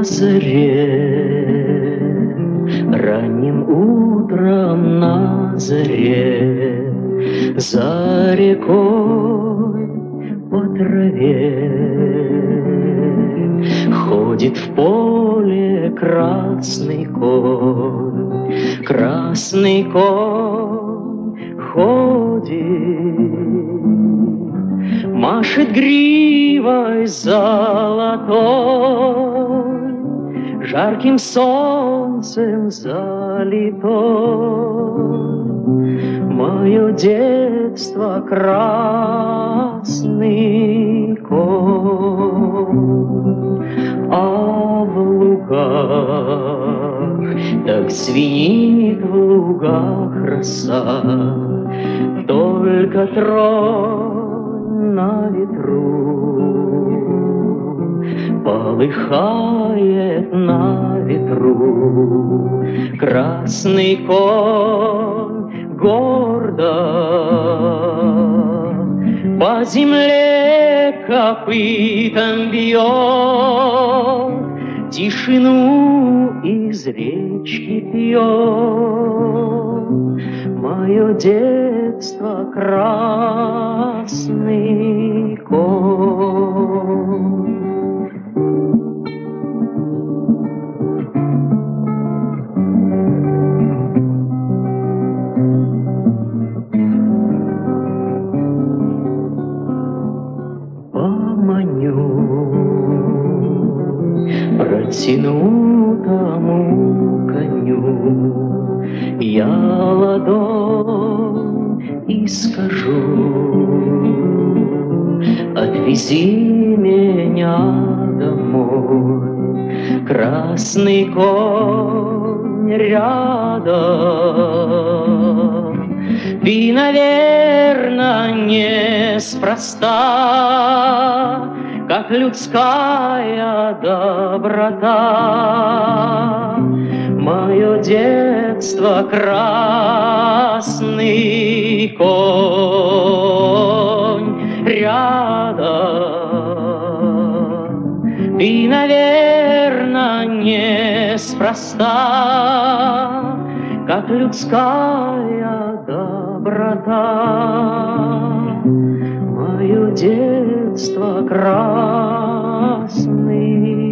заре, ранним утром на заре, за рекой по траве ходит в поле красный конь, красный конь ходит, машет гривой золотой, жарким солнцем залитой. Мое детство красный конь, а в лугах так звенит в лугах роса, только тронь на ветру, полыхает на ветру красный конь гордо, по земле копытом бьет, тишину из речки пьет. Мое детство красный конь. Протяну тому коню я ладонь и скажу: отвези меня домой, красный конь рядом. Ты, наверно, неспроста, как людская доброта, мое детство красный конь рядом. Ты, наверно, неспроста, как людская доброта, мое детство красный